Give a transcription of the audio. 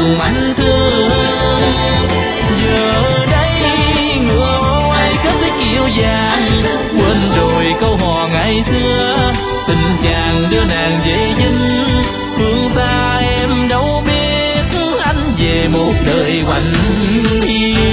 lòng anh thương. Giờ đây ngựa oai khắp với kiệu vàng, quên rồi câu hò ngày xưa, tình chàng đưa nàng về dinh. Phương xa em đâu biết anh về một đời quạnh hiu.